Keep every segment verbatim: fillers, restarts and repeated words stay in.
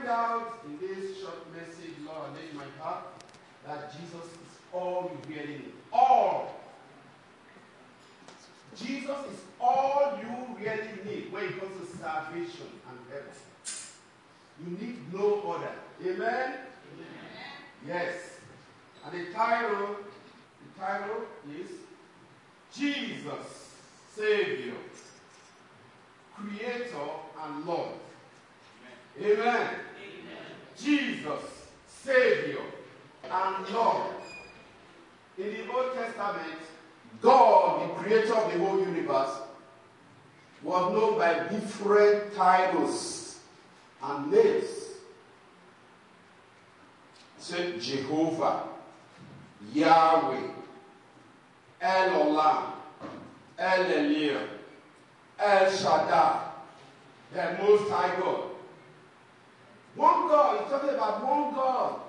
out in this short message, Lord, laid in my heart, that Jesus is all you really need. All. Jesus is all you really need when it comes to salvation and heaven. You need no other. Amen? Amen. Yes. And the title, the title is Jesus, Savior, Creator and Lord. Amen. Amen. Amen. Jesus, Savior and Lord. In the Old Testament, God, the creator of the whole universe, was known by different titles and names. Say Jehovah, Yahweh, El Olam, El Elyon, El Shaddai, the Most High God. One God, he's talking about one God.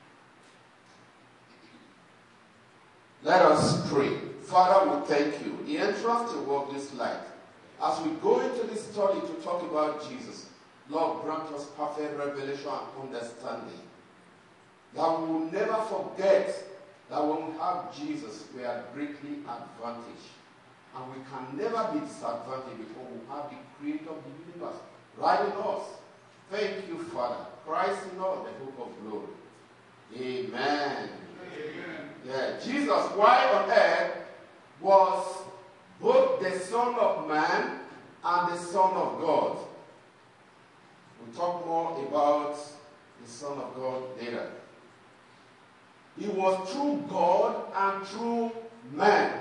Let us pray. Father, we thank you. The entrance to walk this light. As we go into this study to talk about Jesus, Lord, grant us perfect revelation and understanding. That we will never forget that when we have Jesus, we are greatly advantaged. And we can never be disadvantaged before we have the creator of the universe right in us. Thank you, Father. Christ in us, the hope of glory. Amen. Amen. Yeah, Jesus, while on earth, was both the Son of Man and the Son of God. We'll talk more about the Son of God later. He was true God and true man.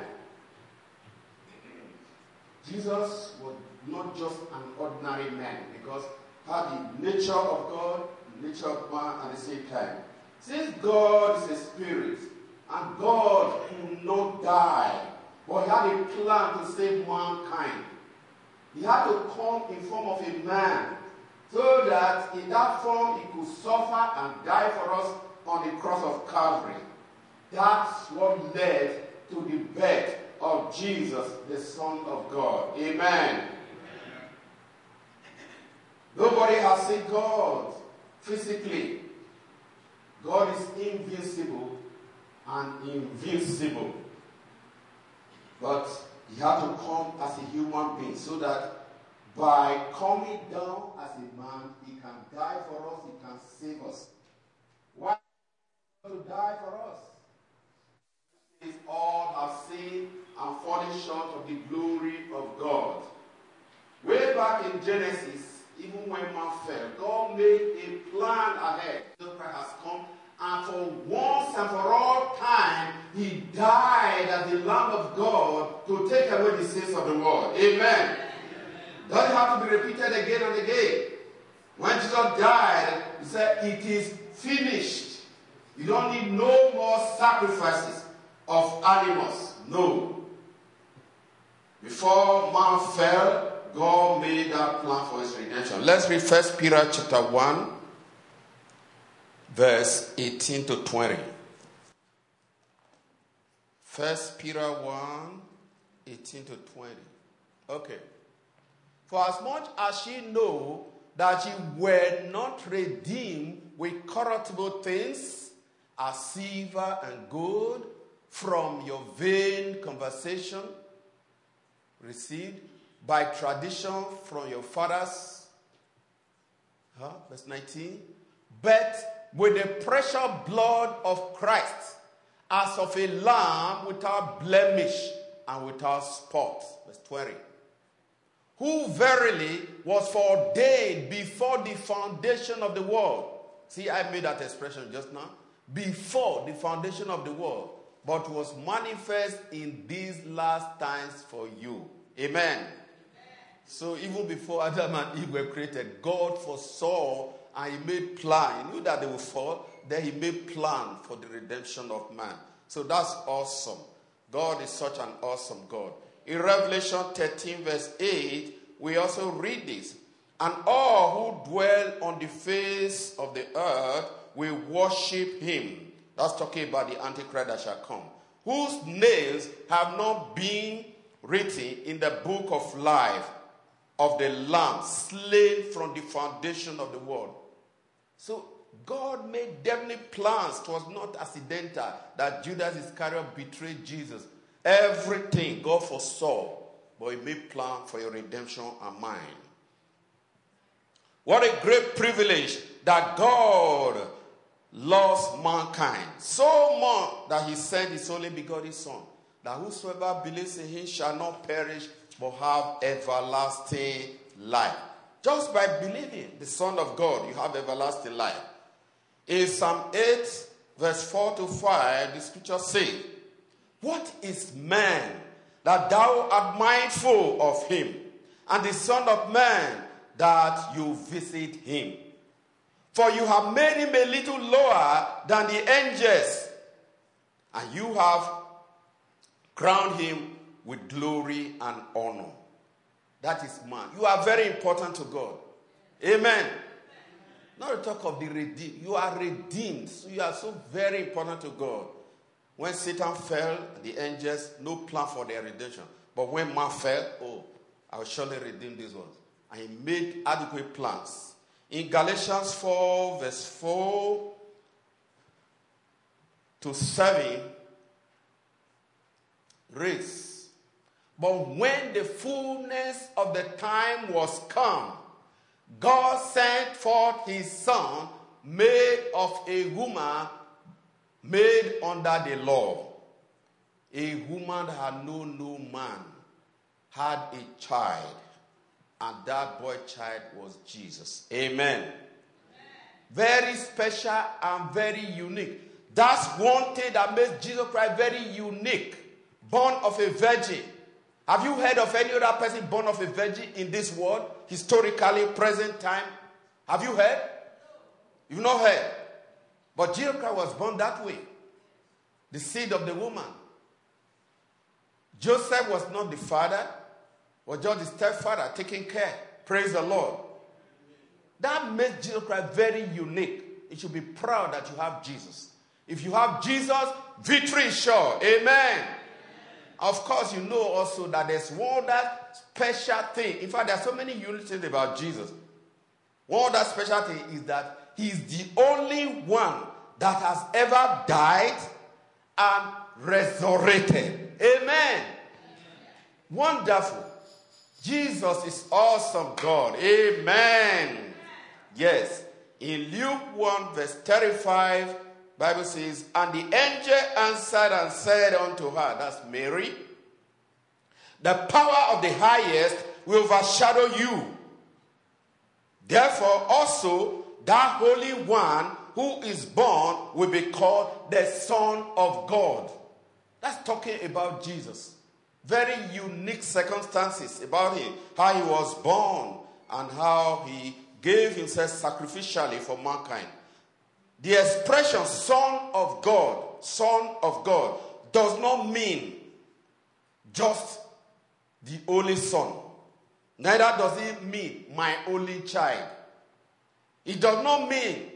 Jesus was not just an ordinary man because he had the nature of God, the nature of man at the same time. Since God is a spirit and God could not die, but he had a plan to save mankind, he had to come in form of a man so that in that form he could suffer and die for us on the cross of Calvary. That's what led to the birth of Jesus, the Son of God. Amen. Amen. Nobody has seen God physically. God is invisible and invincible. But he had to come as a human being so that by coming down as a man, he can die for us, he can save us. Why to die for us? Is all have sinned and fallen short of the glory of God. Way back in Genesis, even when man fell, God made a plan ahead. Jesus Christ has come, and for once and for all time, he died as the Lamb of God to take away the sins of the world. Amen. Amen. Doesn't have to be repeated again and again. When Jesus died, he said, it is finished. You don't need no more sacrifices of animals. No. Before man fell, God made that plan for his redemption. Let's read First Peter chapter one, verse eighteen to twenty. First Peter one, eighteen to twenty. Okay. For as much as ye know that ye were not redeemed with corruptible things, as silver and gold, from your vain conversation received by tradition from your fathers. Huh? Verse nineteen. But with the precious blood of Christ, as of a lamb without blemish and without spot. Verse twenty. Who verily was foreordained before the foundation of the world. See, I made that expression just now. Before the foundation of the world, but was manifest in these last times for you. Amen. Amen. So even before Adam and Eve were created, God foresaw and he made plan. He knew that they would fall. Then he made plan for the redemption of man. So that's awesome. God is such an awesome God. In Revelation thirteen verse eight, we also read this. And all who dwell on the face of the earth will worship him. That's talking about the Antichrist that shall come. Whose names have not been written in the book of life of the Lamb, slain from the foundation of the world. So God made definite plans. It was not accidental that Judas Iscariot betrayed Jesus. Everything God foresaw, but he made plan for your redemption and mine. What a great privilege that God loves mankind so much that he sent his only begotten Son, that whosoever believes in him shall not perish but have everlasting life. Just by believing the Son of God, you have everlasting life. In Psalm eight, verse four to five, the scripture says, what is man that thou art mindful of him, and the Son of man that you visit him? For you have made him a little lower than the angels, and you have crowned him with glory and honor. That is man. You are very important to God. Amen. Not to talk of the redeemed. You are redeemed. So you are so very important to God. When Satan fell, the angels, no plan for their redemption. But when man fell, oh, I will surely redeem these ones. And he made adequate plans. In Galatians four, verse four to seven, reads, but when the fullness of the time was come, God sent forth his Son, made of a woman, made under the law. A woman that had known no man had a child, and that boy child was Jesus. Amen. Amen. Very special and very unique. That's one thing that makes Jesus Christ very unique. Born of a virgin. Have you heard of any other person born of a virgin in this world? Historically, present time. Have you heard? You've not heard. But Jesus Christ was born that way. The seed of the woman. Joseph was not the father, was just the stepfather taking care. Praise the Lord. That makes Jesus Christ very unique. You should be proud that you have Jesus. If you have Jesus, victory is sure. Amen. Of course, you know also that there's one other special thing. In fact, there are so many unique things about Jesus. One other special thing is that he's the only one that has ever died and resurrected. Amen. Amen. Wonderful. Jesus is awesome God. Amen. Amen. Yes. In Luke one, verse thirty-five, Bible says, and the angel answered and said unto her, that's Mary, the power of the highest will overshadow you. Therefore also that Holy One who is born will be called the Son of God. That's talking about Jesus. Very unique circumstances about him. How he was born and how he gave himself sacrificially for mankind. The expression Son of God, Son of God, does not mean just the only son. Neither does it mean my only child. It does not mean,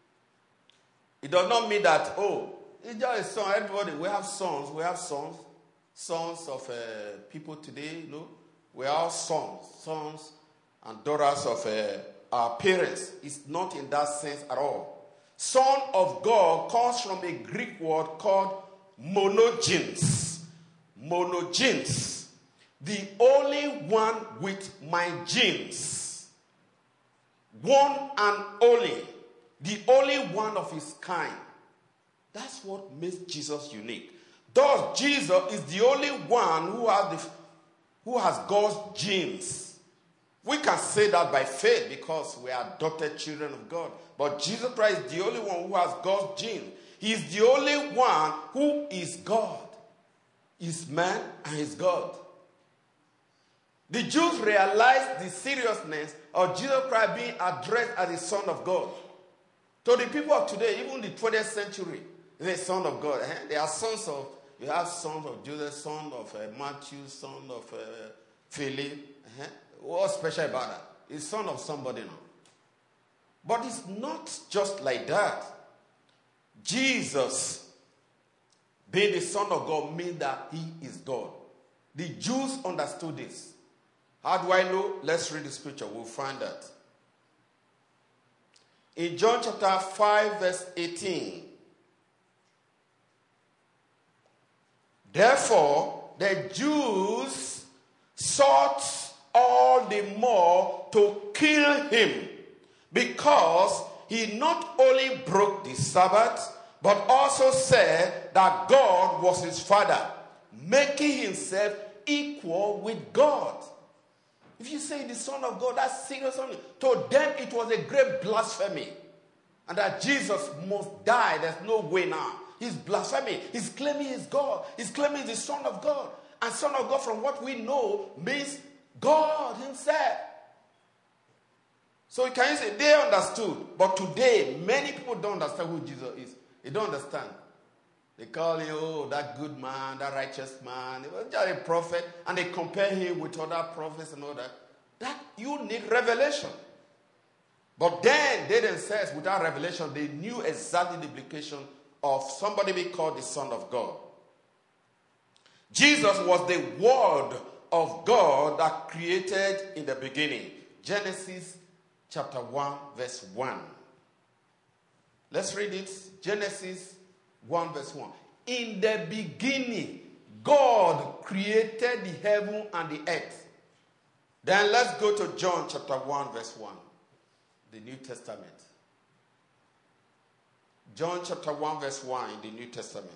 it does not mean that, oh, it's just a son. Everybody, we have sons, we have sons. Sons of uh, people today, you know. We are all sons, sons and daughters of uh, our parents. It's not in that sense at all. Son of God comes from a Greek word called monogenes. Monogenes. The only one with my genes. One and only. The only one of his kind. That's what makes Jesus unique. Thus, Jesus is the only one who has, the, who has God's genes. We can say that by faith because we are adopted children of God. But Jesus Christ is the only one who has God's genes. He is the only one who is God. He's man and he's God. The Jews realized the seriousness of Jesus Christ being addressed as the Son of God. To the people of today, even the twentieth century, the Son of God. Eh? They are sons of, you have sons of Joseph, son of uh, Matthew, son of uh, Philip. Eh? What's special about that? He's son of somebody now. But it's not just like that. Jesus, being the Son of God, means that he is God. The Jews understood this. How do I know? Let's read the scripture. We'll find that. In John chapter five, verse eighteen. Therefore, the Jews sought all the more to kill him, because he not only broke the Sabbath, but also said that God was his Father, making himself equal with God. If you say the Son of God, that's serious. To them, it was a great blasphemy. And that Jesus must die. There's no way now. He's blaspheming. He's claiming he's God. He's claiming he's the Son of God. And Son of God, from what we know, means God himself. So can you say they understood? But today, many people don't understand who Jesus is. They don't understand. They call him, oh, that good man, that righteous man. He was just a prophet. And they compare him with other prophets and all that. That you need revelation. But then they themselves, without revelation, they knew exactly the implication of somebody being called the Son of God. Jesus was the Word of God that created in the beginning. Genesis chapter one, verse one. Let's read it. Genesis one, verse one. In the beginning, God created the heaven and the earth. Then let's go to John chapter one, verse one. The New Testament. John chapter one, verse one in the New Testament.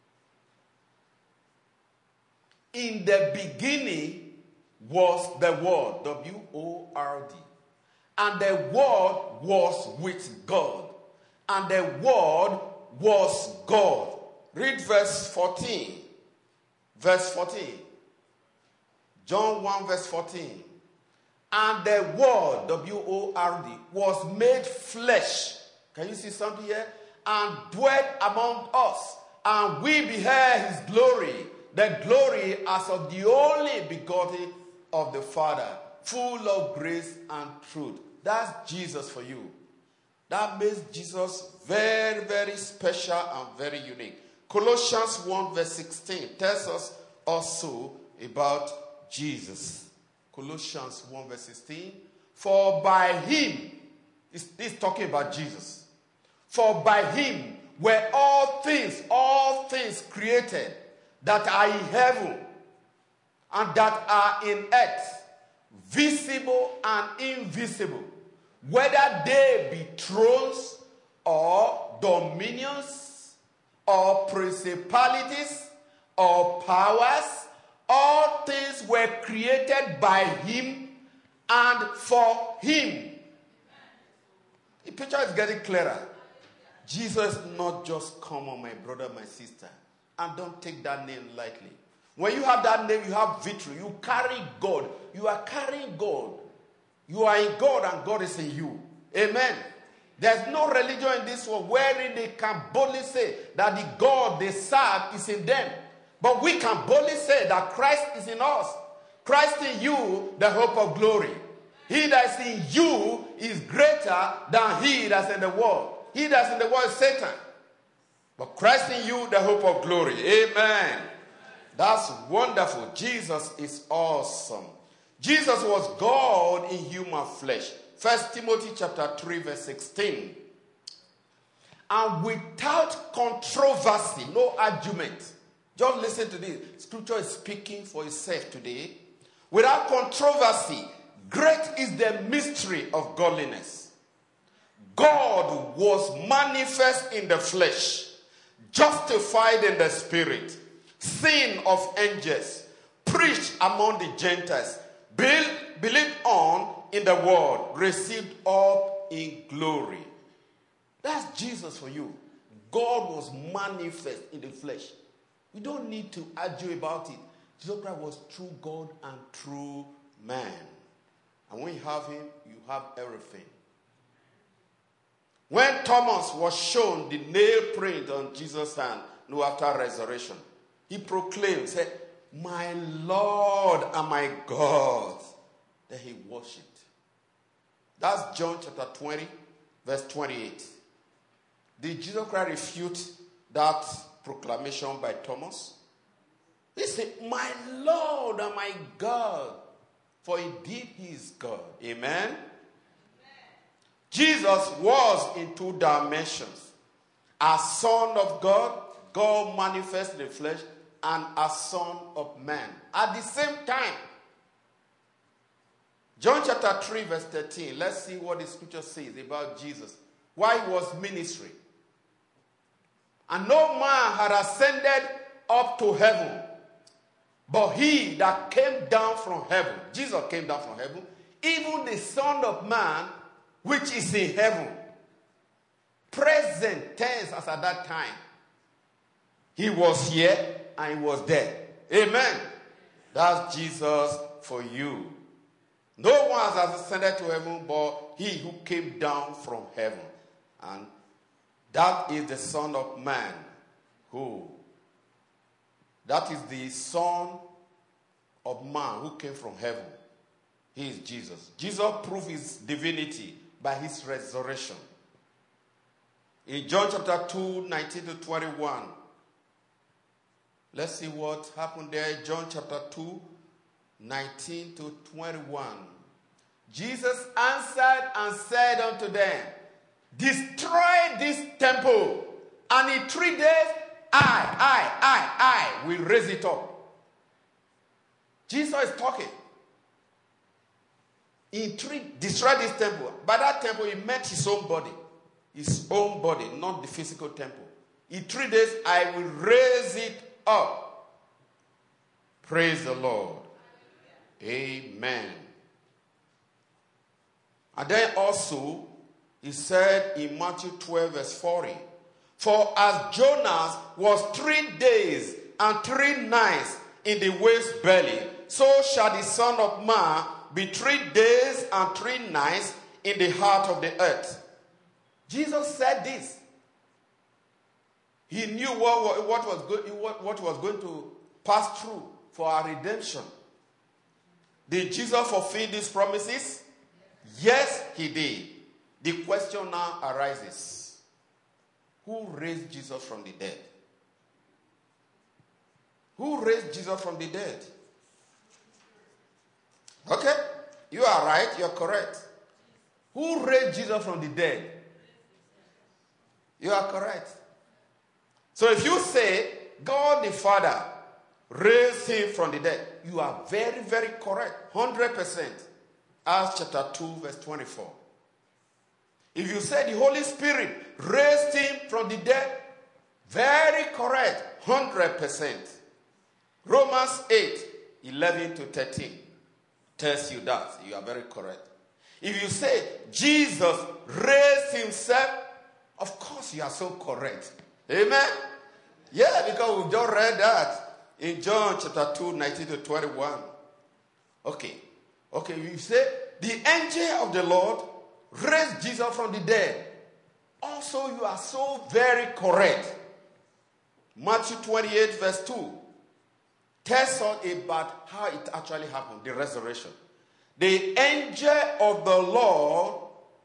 In the beginning was the Word, W O R D. And the Word was with God. And the Word was God. Read verse fourteen. Verse fourteen. John one, verse fourteen. And the Word, W O R D, was made flesh. Can you see something here? And dwelt among us. And we beheld his glory. The glory as of the only begotten of the Father, full of grace and truth. That's Jesus for you. That makes Jesus very, very special and very unique. Colossians one, verse sixteen tells us also about Jesus. Colossians one, verse sixteen. For by him, he's talking about Jesus. For by him were all things, all things created that are in heaven and that are in earth, visible and invisible, whether they be thrones or dominions or principalities or powers, all things were created by him and for him. The picture is getting clearer. Jesus not just come on, my brother, my sister. And don't take that name lightly. When you have that name, you have victory. You carry God. You are carrying God. You are in God and God is in you. Amen. There's no religion in this world wherein they can boldly say that the God they serve is in them. But we can boldly say that Christ is in us. Christ in you, the hope of glory. He that is in you is greater than he that's in the world. He that's in the world is Satan. But Christ in you, the hope of glory. Amen. That's wonderful. Jesus is awesome. Jesus was God in human flesh. First Timothy chapter three, verse sixteen. And without controversy, no argument. Just listen to this. Scripture is speaking for itself today. Without controversy, great is the mystery of godliness. God was manifest in the flesh, justified in the spirit, seen of angels, preached among the Gentiles, built, believed on in the world, received up in glory. That's Jesus for you. God was manifest in the flesh. We don't need to argue about it. Jesus Christ was true God and true man. And when you have him, you have everything. When Thomas was shown the nail print on Jesus' hand, no, after resurrection, he proclaimed, said, my Lord and my God. Then he worshipped. That's John chapter twenty, verse twenty-eight. Did Jesus Christ refute that proclamation by Thomas? He said, my Lord and my God. For indeed he is God. Amen? Amen. Jesus was in two dimensions. As Son of God, God manifest in the flesh, and as Son of Man. At the same time, John chapter three verse thirteen, let's see what the scripture says about Jesus. Why he was ministry. And no man had ascended up to heaven, but he that came down from heaven. Jesus came down from heaven. Even the Son of Man, which is in heaven. Present tense as at that time. He was here and he was there. Amen. That's Jesus for you. No one has ascended to heaven but he who came down from heaven. And that is the Son of Man. Who? That is the Son of Man who came from heaven. He is Jesus. Jesus proved his divinity by his resurrection. In John chapter two, nineteen to twenty-one. Let's see what happened there. John chapter two, nineteen to twenty-one. Jesus answered and said unto them, destroy this temple, and in three days, I, I, I, I will raise it up. Jesus is talking. In three, destroy this temple. By that temple, he meant his own body. His own body, not the physical temple. In three days, I will raise it up. Praise the Lord. Amen. And then also, he said in Matthew twelve, verse forty, for as Jonas was three days and three nights in the whale's belly, so shall the Son of Man be three days and three nights in the heart of the earth. Jesus said this. He knew what, what, was, go, what, what was going to pass through for our redemption. Did Jesus fulfill these promises? Yes, he did. The question now arises. Who raised Jesus from the dead? Who raised Jesus from the dead? Okay, you are right, you are correct. Who raised Jesus from the dead? You are correct. So if you say God the Father raised him from the dead, you are very, very correct. one hundred percent. Acts chapter two, verse twenty-four. If you say the Holy Spirit raised him from the dead, very correct. one hundred percent. Romans eight, eleven to thirteen tells you that. You are very correct. If you say Jesus raised himself, of course you are so correct. Amen? Yeah, because we just read that in John chapter two, nineteen to twenty-one. Okay. Okay, you say the angel of the Lord raised Jesus from the dead. Also, you are so very correct. Matthew twenty-eight, verse two tells us about how it actually happened, the resurrection. The angel of the Lord,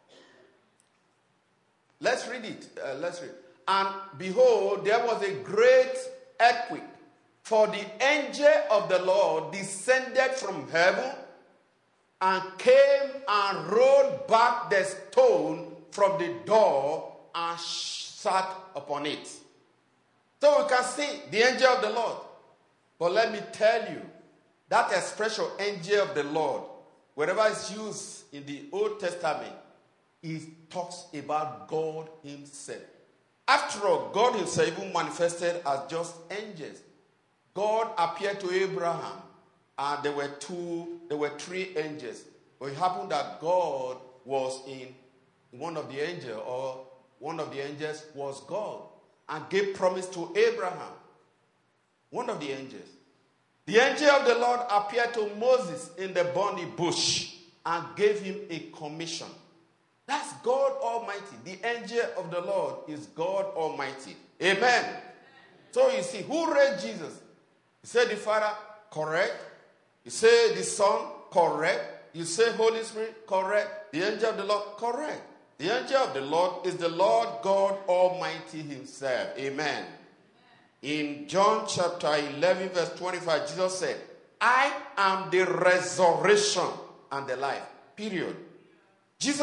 let's read it. Uh, let's read. And behold, there was a great earthquake, for the angel of the Lord descended from heaven and came and rolled back the stone from the door and sat upon it. So we can see the angel of the Lord. But let me tell you, that expression, angel of the Lord, wherever it's used in the Old Testament, it talks about God himself. After all, God himself even manifested as just angels. God appeared to Abraham, and there were two, there were three angels. But it happened that God was in one of the angels, or one of the angels was God, and gave promise to Abraham. One of the angels. The angel of the Lord appeared to Moses in the burning bush and gave him a commission. That's God Almighty. The angel of the Lord is God Almighty. Amen. Amen. So you see, who raised Jesus? You say the Father, correct. You say the Son, correct. You say Holy Spirit, correct. The angel of the Lord, correct. The angel of the Lord is the Lord God Almighty himself. Amen. In John chapter eleven, verse twenty-five, Jesus said, I am the resurrection and the life. Period. Jesus had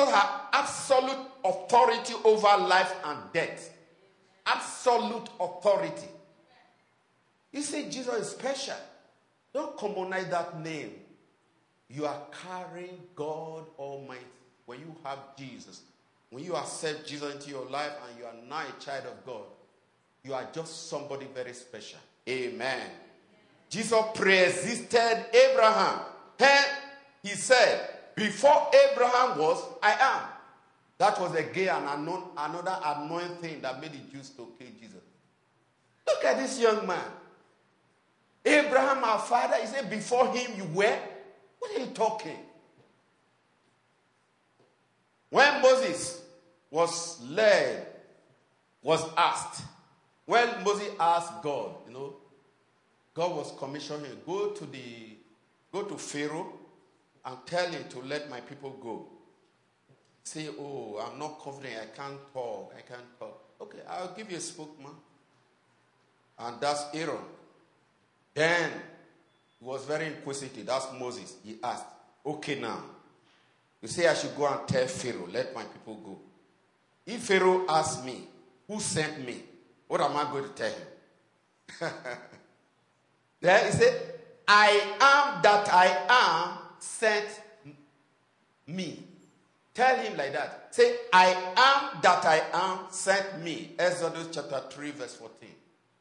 absolute authority over life and death. Absolute authority. You say Jesus is special. Don't commonize that name. You are carrying God Almighty. When you have Jesus, when you accept Jesus into your life and you are now a child of God, you are just somebody very special. Amen. Jesus pre-existed Abraham. And he said, before Abraham was, I am. That was again an unknown, another annoying thing that made the Jews to kill Jesus. Look at this young man. Abraham, our father, he said, before him you were? What are you talking? When Moses was led, was asked, when Moses asked God, you know, God was commissioning him, go to the, go to Pharaoh and tell him to let my people go. Say, oh, I'm not confident, I can't talk, I can't talk. Okay, I'll give you a spokesman. And that's Aaron. Then, he was very inquisitive. That's Moses. He asked, okay now, you say I should go and tell Pharaoh, let my people go. If Pharaoh asks me, who sent me? What am I going to tell him? Then he said, I am that I am sent me. Tell him like that. Say, I am that I am sent me. Exodus chapter three verse fourteen.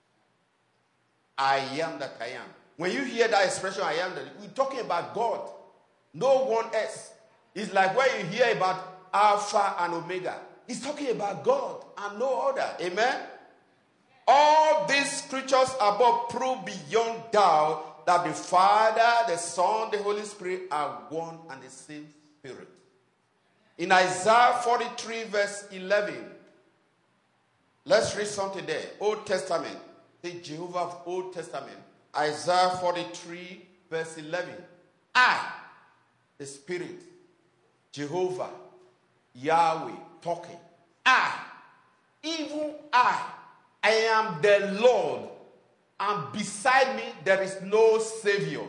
I am that I am. When you hear that expression, I am that, we're talking about God. No one else. It's like when you hear about Alpha and Omega. It's talking about God and no other. Amen? All these scriptures above prove beyond doubt that the Father, the Son, the Holy Spirit are one and the same Spirit. In Isaiah forty-three verse eleven, let's read something there. Old Testament. The Jehovah of Old Testament. Isaiah forty-three verse eleven. I, the Spirit, Jehovah, Yahweh, talking. I, even I, I am the Lord, and beside me there is no Savior.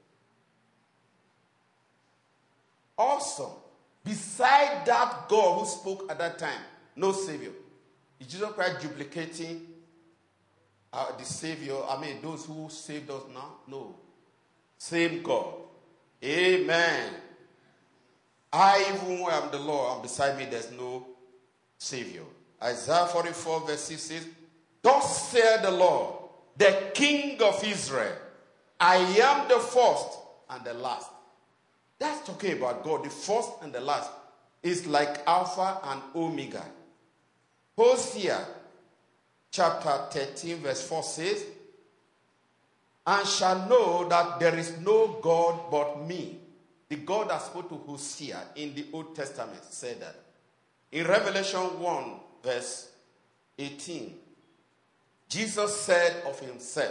Awesome. Beside that God who spoke at that time, no Savior. Is Jesus Christ duplicating uh, the Savior? I mean, those who saved us now? No. Same God. Amen. I even am the Lord, and beside me there's no Savior. Isaiah forty-four verse six says, thus saith the Lord, the King of Israel, I am the first and the last. That's talking about God. The first and the last is like Alpha and Omega. Hosea chapter thirteen verse four says, and shall know that there is no God but me. The God that spoke to Hosea in the Old Testament said that. In Revelation one verse eighteen, Jesus said of himself,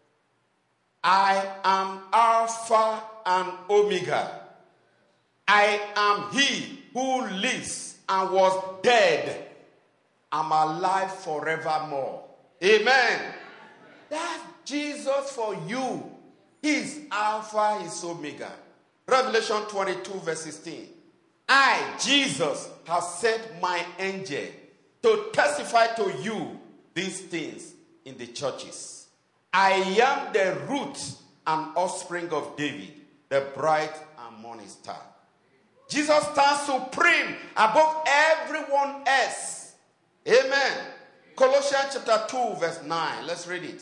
I am Alpha and Omega. I am he who lives and was dead. I'm alive forevermore. Amen. That's Jesus for you. He's Alpha, he's Omega. Revelation twenty-two verse sixteen. I, Jesus, have sent my angel to testify to you these things in the churches. I am the root and offspring of David, the bright and morning star. Jesus stands supreme above everyone else. Amen. Colossians chapter two verse nine. Let's read it.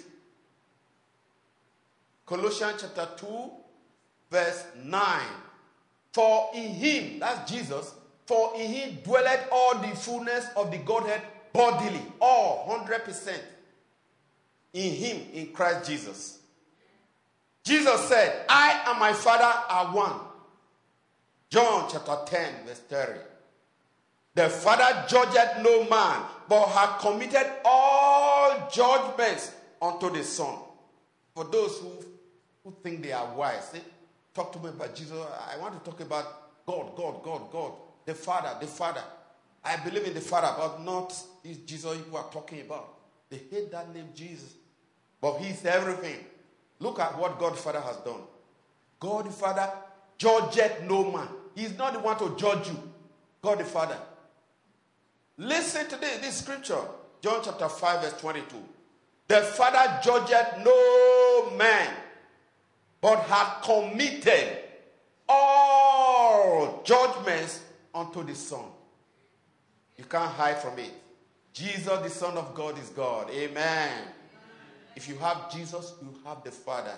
Colossians chapter two verse nine. For in him, that's Jesus, for in him dwelleth all the fullness of the Godhead bodily. All, one hundred percent. In him, in Christ Jesus. Jesus said, I and my Father are one. John chapter ten verse thirty. The Father judgeth no man, but hath committed all judgments unto the Son. For those who, who think they are wise, say, talk to me about Jesus. I want to talk about God, God, God, God. The Father, the Father. I believe in the Father, but not this Jesus you are talking about. They hate that name Jesus. But he's everything. Look at what God the Father has done. God the Father judgeth no man. He's not the one to judge you. God the Father. Listen to this, this scripture. John chapter five verse twenty-two. The Father judged no man, but had committed all judgments unto the Son. You can't hide from it. Jesus, the Son of God, is God. Amen. If you have Jesus, you have the Father.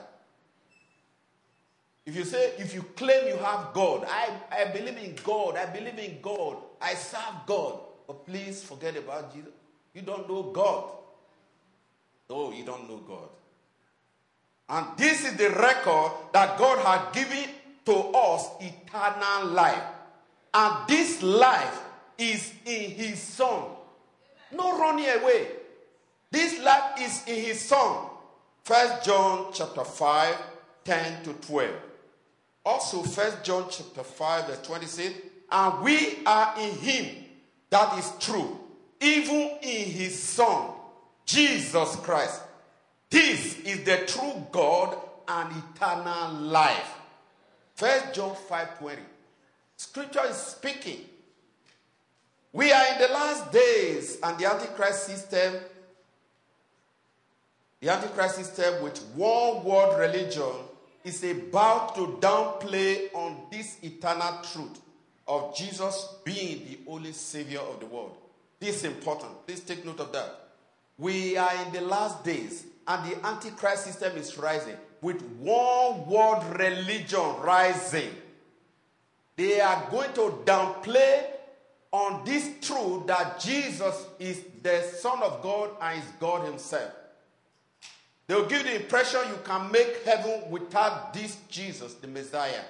If you say, if you claim you have God, I, I believe in God, I believe in God, I serve God. But please forget about Jesus. You don't know God. No, you don't know God. And this is the record that God had given to us, eternal life. And this life is in his Son. No running away. This life is in his Son. First John chapter five, ten to twelve. Also, First John chapter five, verse twenty-six. And we are in him, that is true, even in his Son, Jesus Christ. This is the true God and eternal life. First John five, twenty. Scripture is speaking. We are in the last days, and the Antichrist system, the Antichrist system with one world religion is about to downplay on this eternal truth of Jesus being the only Savior of the world. This is important. Please take note of that. We are in the last days, and the Antichrist system is rising with one world religion rising. They are going to downplay on this truth that Jesus is the Son of God and is God himself. They will give the impression you can make heaven without this Jesus, the Messiah.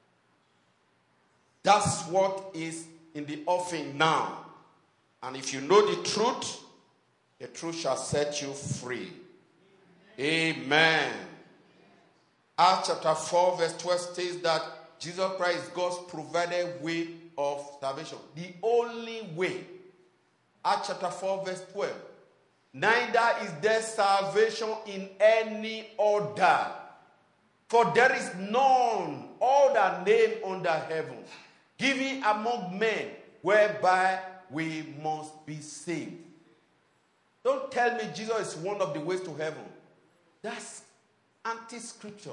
That's what is in the offing now. And if you know the truth, the truth shall set you free. Amen. Acts chapter four verse twelve states that Jesus Christ is God's provided way of salvation. The only way. Acts chapter four verse twelve. Neither is there salvation in any other. For there is none other name under heaven, given among men, whereby we must be saved. Don't tell me Jesus is one of the ways to heaven. That's anti-scripture.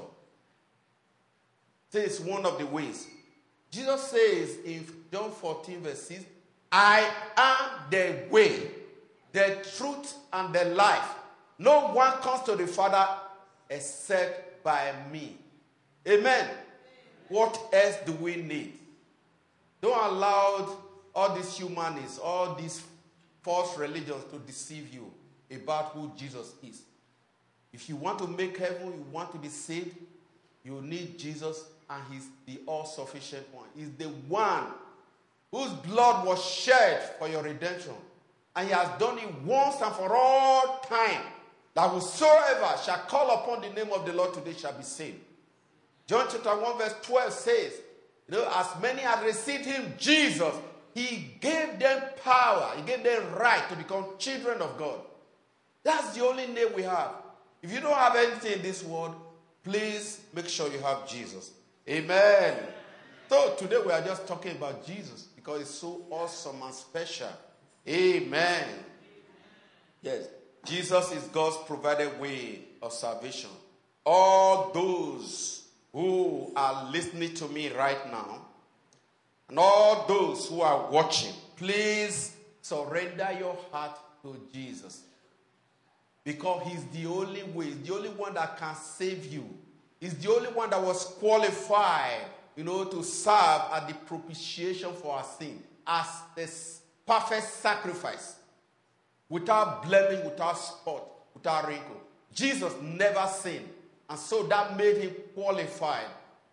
Say it's one of the ways. Jesus says in John fourteen verse six, I am the way, the truth, and the life. No one comes to the Father except by me. Amen. What else do we need? Don't allow all these humanists, all these false religions to deceive you about who Jesus is. If you want to make heaven, you want to be saved, you need Jesus, and he's the all-sufficient one. He's the one whose blood was shed for your redemption. And he has done it once and for all time, that whosoever shall call upon the name of the Lord today shall be saved. John chapter one verse twelve says, you know, as many as received him, Jesus, he gave them power, he gave them right to become children of God. That's the only name we have. If you don't have anything in this world, please make sure you have Jesus. Amen. So today we are just talking about Jesus because it's so awesome and special. Amen. Yes. Jesus is God's provided way of salvation. All those who are listening to me right now, and all those who are watching, please surrender your heart to Jesus. Because he's the only way, he's the only one that can save you. He's the only one that was qualified, you know, to serve as the propitiation for our sin, as the perfect sacrifice, without blemish, without spot, without wrinkle. Jesus never sinned, and so that made him qualified.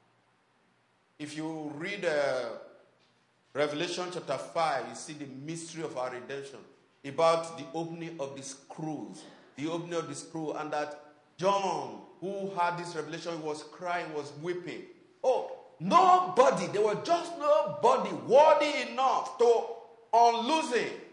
If you read uh, Revelation chapter five, you see the mystery of our redemption, about the opening of the scrolls, the opening of the scroll, and that John, who had this revelation, was crying, was weeping. Oh, nobody, there was just nobody worthy enough to unloose it,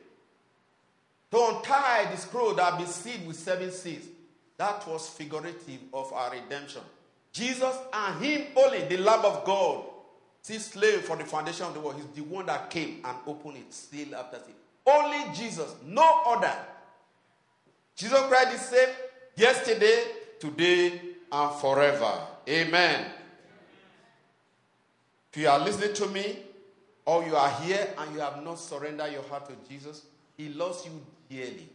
to untie the scroll that be sealed with seven seals. That was figurative of our redemption. Jesus and him only, the Lamb of God, See, slave for the foundation of the world. He's the one that came and opened it, seal after seal. Only Jesus, no other. Jesus Christ is same yesterday, today, and forever. Amen. If you are listening to me, or you are here and you have not surrendered your heart to Jesus, he loves you dearly.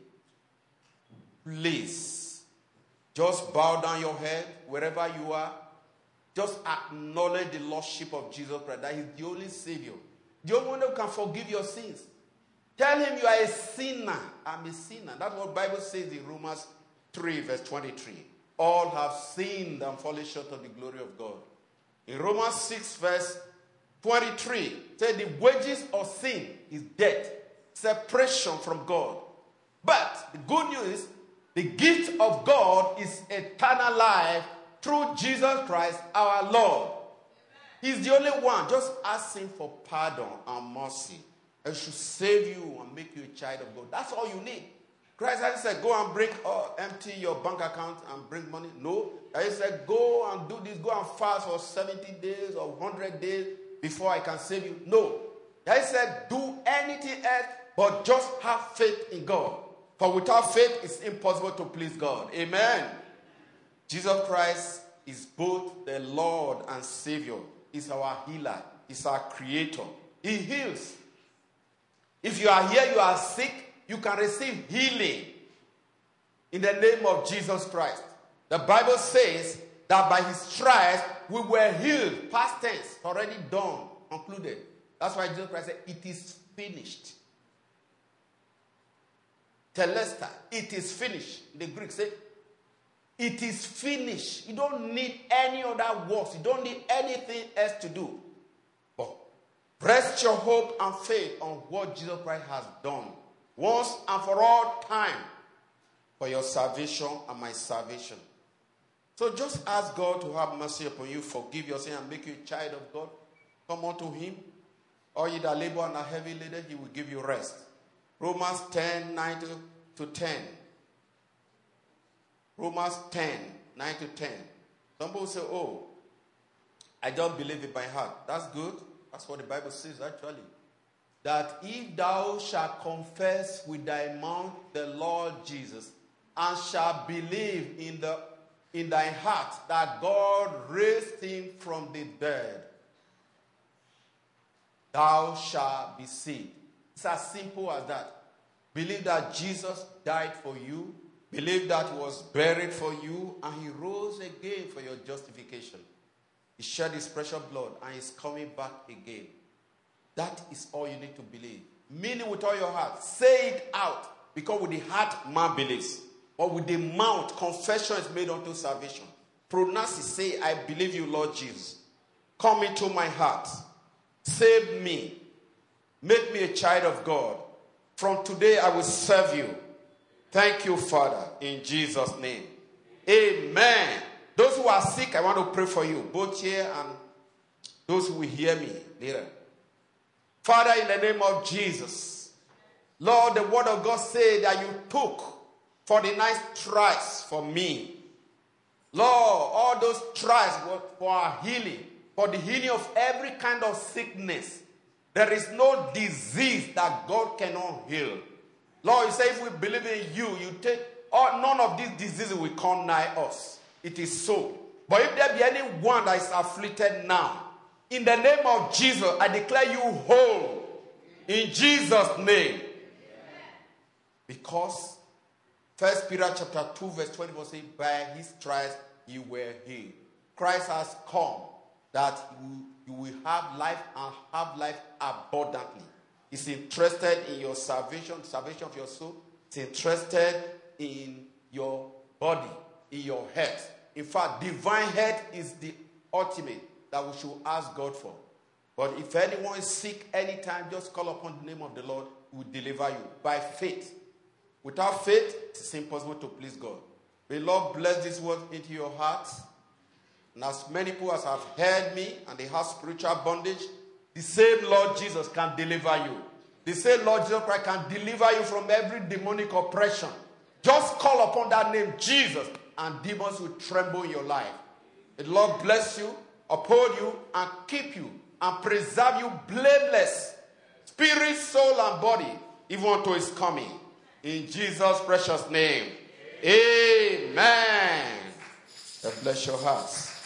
Please, just bow down your head wherever you are. Just acknowledge the Lordship of Jesus Christ, that he's the only Savior. The only one who can forgive your sins. Tell him you are a sinner. I'm a sinner. That's what the Bible says in Romans three, verse twenty-three. All have sinned and fallen short of the glory of God. In Romans six, verse twenty-three, it says the wages of sin is death, separation from God. But the good news is the gift of God is eternal life through Jesus Christ our Lord. He's the only one. Just ask him for pardon and mercy. It should save you and make you a child of God. That's all you need. Christ hasn't said, go and bring, uh, empty your bank account and bring money. No. He said, go and do this. Go and fast for seventy days or one hundred days before I can save you. No. He said, do anything else but just have faith in God. For without faith, it's impossible to please God. Amen. Jesus Christ is both the Lord and Savior. He's our healer. He's our creator. He heals. If you are here, you are sick, you can receive healing in the name of Jesus Christ. The Bible says that by his stripes we were healed. Past tense, already done, concluded. That's why Jesus Christ said, it is finished. Telesta, it is finished. The Greek said, it is finished. You don't need any other works. You don't need anything else to do. But rest your hope and faith on what Jesus Christ has done once and for all time for your salvation and my salvation. So just ask God to have mercy upon you, forgive your sin, and make you a child of God. Come unto him. All ye that labor and are heavy laden, he will give you rest. Romans ten, nine to ten. Romans ten, nine to ten. Some people say, oh, I don't believe in my heart. That's good. That's what the Bible says actually. That if thou shalt confess with thy mouth the Lord Jesus, and shalt believe in the in thy heart that God raised him from the dead, thou shalt be saved. It's as simple as that. Believe that Jesus died for you. Believe that he was buried for you, and he rose again for your justification. He shed his precious blood and is coming back again. That is all you need to believe. Mean it with all your heart. Say it out. Because with the heart, man believes. But with the mouth, confession is made unto salvation. Pronounce it. Say, I believe you, Lord Jesus. Come into my heart. Save me. Make me a child of God. From today, I will serve you. Thank you, Father, in Jesus' name. Amen. Those who are sick, I want to pray for you, both here and those who will hear me later. Father, in the name of Jesus, Lord, the word of God said that you took forty-nine stripes for me. Lord, all those stripes were for our healing, for the healing of every kind of sickness. There is no disease that God cannot heal. Lord, you say if we believe in you, you take, all, none of these diseases will come nigh us. It is so. But if there be anyone that is afflicted now, in the name of Jesus, I declare you whole. In Jesus' name. Because First Peter chapter two, verse twenty-four says, by his stripes you were healed. Christ has come that you, you will have life and have life abundantly. He's interested in your salvation, salvation of your soul. He's interested in your body, in your health. In fact, divine health is the ultimate that we should ask God for. But if anyone is sick anytime, just call upon the name of the Lord, who will deliver you by faith. Without faith, it's impossible to please God. May the Lord bless this word into your hearts. And as many people as have heard me and they have spiritual bondage, the same Lord Jesus can deliver you. The same Lord Jesus Christ can deliver you from every demonic oppression. Just call upon that name, Jesus, and demons will tremble in your life. May the Lord bless you, uphold you, and keep you, and preserve you blameless, spirit, soul, and body, even unto his coming. In Jesus' precious name. Amen. God bless your hearts.